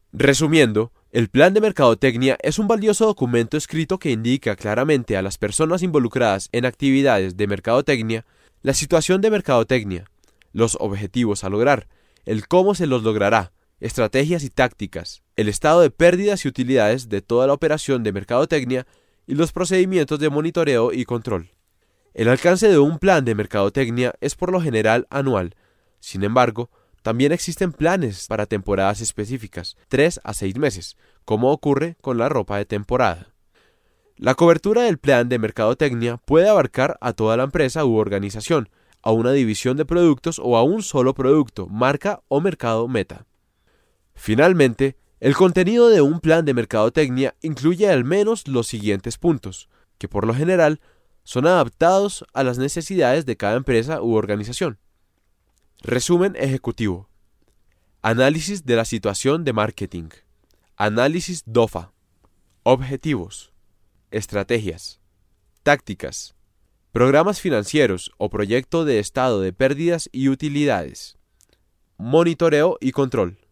Resumiendo, el plan de mercadotecnia es un valioso documento escrito que indica claramente a las personas involucradas en actividades de mercadotecnia la situación de mercadotecnia, los objetivos a lograr, el cómo se los logrará, estrategias y tácticas, el estado de pérdidas y utilidades de toda la operación de mercadotecnia y los procedimientos de monitoreo y control. El alcance de un plan de mercadotecnia es por lo general anual. Sin embargo, también existen planes para temporadas específicas, 3 a 6 meses, como ocurre con la ropa de temporada. La cobertura del plan de mercadotecnia puede abarcar a toda la empresa u organización, a una división de productos o a un solo producto, marca o mercado meta. Finalmente, el contenido de un plan de mercadotecnia incluye al menos los siguientes puntos, que por lo general son adaptados a las necesidades de cada empresa u organización. Resumen ejecutivo. Análisis de la situación de marketing. Análisis DOFA. Objetivos. Estrategias. Tácticas. Programas financieros o proyecto de estado de pérdidas y utilidades. Monitoreo y control.